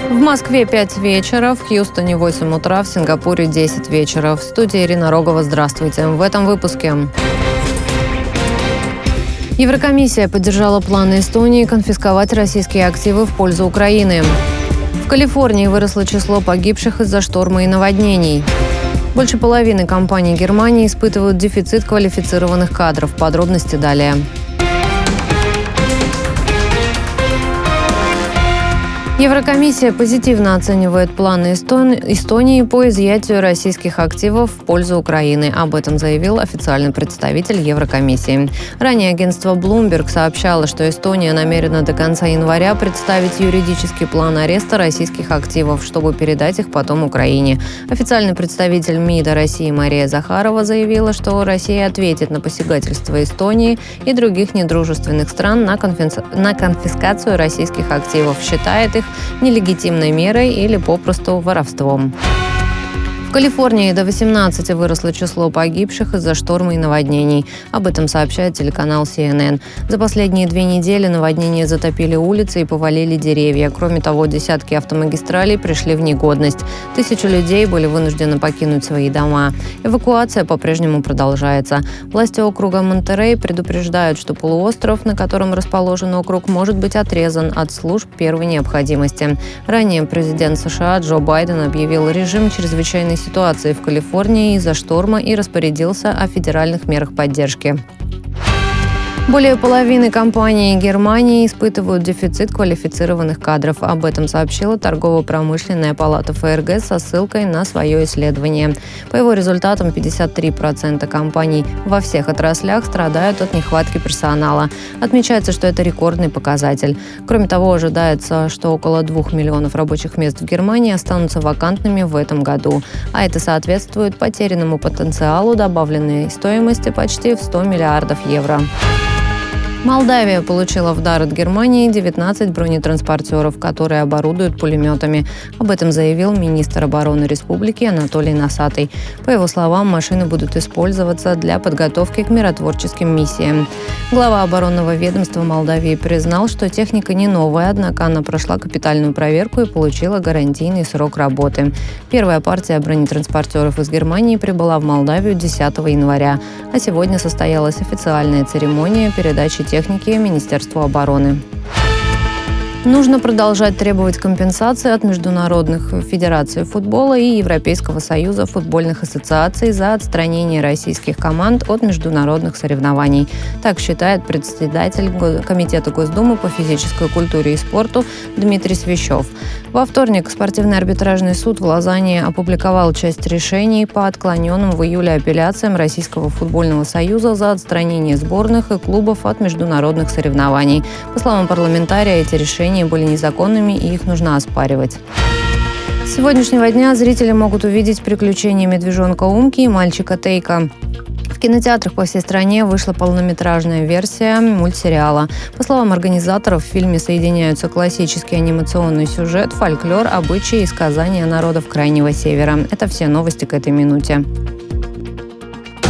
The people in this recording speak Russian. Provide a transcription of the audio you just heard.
В Москве 5 вечера, в Хьюстоне 8 утра, в Сингапуре 10 вечера. В студии Ирина Рогова. Здравствуйте. В этом выпуске. Еврокомиссия поддержала планы Эстонии конфисковать российские активы в пользу Украины. В Калифорнии выросло число погибших из-за шторма и наводнений. Больше половины компаний Германии испытывают дефицит квалифицированных кадров. Подробности далее. Еврокомиссия позитивно оценивает планы Эстонии по изъятию российских активов в пользу Украины. Об этом заявил официальный представитель Еврокомиссии. Ранее агентство Bloomberg сообщало, что Эстония намерена до конца января представить юридический план ареста российских активов, чтобы передать их потом Украине. Официальный представитель МИДа России Мария Захарова заявила, что Россия ответит на посягательство Эстонии и других недружественных стран на конфискацию российских активов, считает их нелегитимной мерой или попросту воровством. В Калифорнии до 18 выросло число погибших из-за шторма и наводнений. Об этом сообщает телеканал CNN. За последние 2 недели наводнения затопили улицы и повалили деревья. Кроме того, десятки автомагистралей пришли в негодность. Тысячи людей были вынуждены покинуть свои дома. Эвакуация по-прежнему продолжается. Власти округа Монтерей предупреждают, что полуостров, на котором расположен округ, может быть отрезан от служб первой необходимости. Ранее президент США Джо Байден объявил режим чрезвычайной ситуации в Калифорнии из-за шторма и распорядился о федеральных мерах поддержки. Более половины компаний Германии испытывают дефицит квалифицированных кадров. Об этом сообщила Торгово-промышленная палата ФРГ со ссылкой на свое исследование. По его результатам 53% компаний во всех отраслях страдают от нехватки персонала. Отмечается, что это рекордный показатель. Кроме того, ожидается, что около 2 миллионов рабочих мест в Германии останутся вакантными в этом году. А это соответствует потерянному потенциалу добавленной стоимости почти в 100 миллиардов евро. Молдавия получила в дар от Германии 19 бронетранспортеров, которые оборудуют пулеметами. Об этом заявил министр обороны республики Анатолий Носатый. По его словам, машины будут использоваться для подготовки к миротворческим миссиям. Глава оборонного ведомства Молдавии признал, что техника не новая, однако она прошла капитальную проверку и получила гарантийный срок работы. Первая партия бронетранспортеров из Германии прибыла в Молдавию 10 января, а сегодня состоялась официальная церемония передачи техники Министерству обороны. Нужно продолжать требовать компенсации от международных федераций футбола и Европейского союза футбольных ассоциаций за отстранение российских команд от международных соревнований. Так считает председатель Комитета Госдумы по физической культуре и спорту Дмитрий Свищев. Во вторник спортивный арбитражный суд в Лозанне опубликовал часть решений по отклоненным в июле апелляциям Российского футбольного союза за отстранение сборных и клубов от международных соревнований. По словам парламентария, эти решения были незаконными и их нужно оспаривать. С сегодняшнего дня зрители могут увидеть приключения медвежонка Умки и мальчика Тейка. В кинотеатрах по всей стране вышла полнометражная версия мультсериала. По словам организаторов, в фильме соединяются классический анимационный сюжет, фольклор, обычаи и сказания народов Крайнего Севера. Это все новости к этой минуте.